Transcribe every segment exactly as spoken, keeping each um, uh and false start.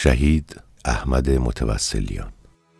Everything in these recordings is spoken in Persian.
شهید احمد متوسلیان.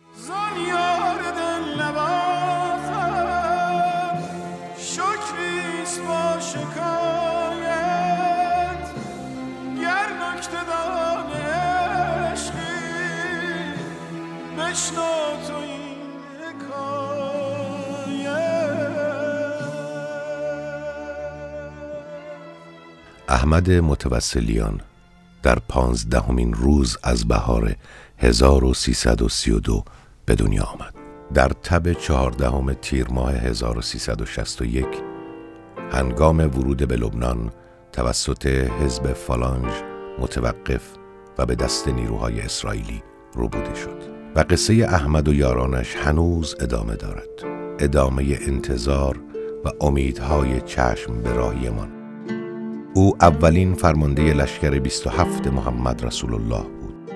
احمد متوسلیان در پانزدهمین روز از بهار هزار و سیصد و سی و دو به دنیا آمد. در تب چهاردهم تیر ماه هزار و سیصد و شصت و یک هنگام ورود به لبنان توسط حزب فالانژ متوقف و به دست نیروهای اسرائیلی ربوده شد و قصه احمد و یارانش هنوز ادامه دارد. ادامه انتظار و امیدهای چشم به راهیمان. او اولین فرمانده لشکر بیست و هفت محمد رسول الله بود.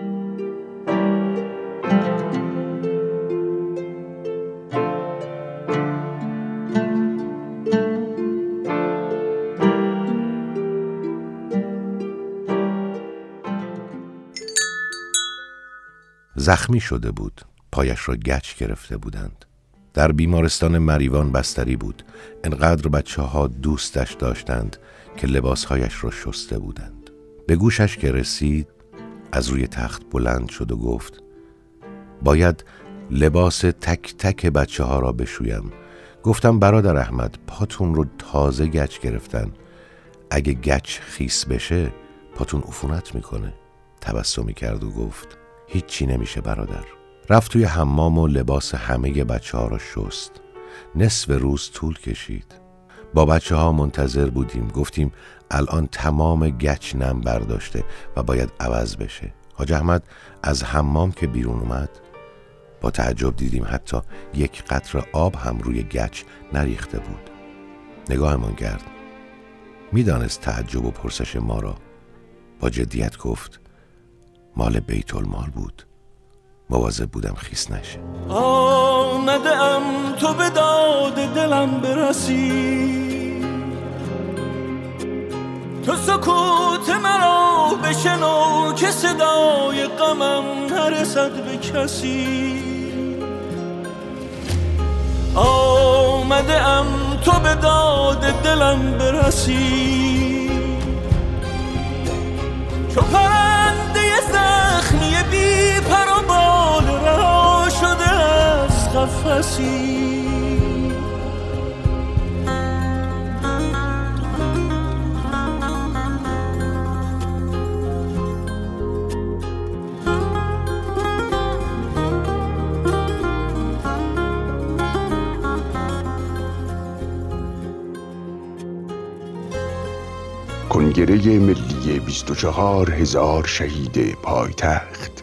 زخمی شده بود. پایش را گچ گرفته بودند. در بیمارستان مریوان بستری بود. انقدر بچه ها دوستش داشتند که لباسهایش را شسته بودند. به گوشش که رسید از روی تخت بلند شد و گفت باید لباس تک تک بچه ها را بشویم. گفتم برادر احمد، پاتون رو تازه گچ گرفتن، اگه گچ خیس بشه پاتون عفونت میکنه. تبسمی کرد و گفت هیچی نمیشه برادر. رفت توی حمام و لباس همه بچه ها را شست. نصف روز طول کشید. با بچه ها منتظر بودیم. گفتیم الان تمام گچ نم برداشته و باید عوض بشه. حاج احمد از حمام که بیرون اومد با تعجب دیدیم حتی یک قطره آب هم روی گچ نریخته بود. نگاهمان کرد. میدانست تعجب و پرسش ما را. با جدیت گفت مال بیت المال بود. مواظب بودم خیس نشه. آمدم تو به داد دلم برسی، تو سکوت مرا بشنو که صدای غمم نرسد به کسی. آمدم تو به داد دلم برسی، چو پرنده زخمی بی پر و بال رها شده از قفسی. کنگره ملی بیست و چهار هزار شهید پایتخت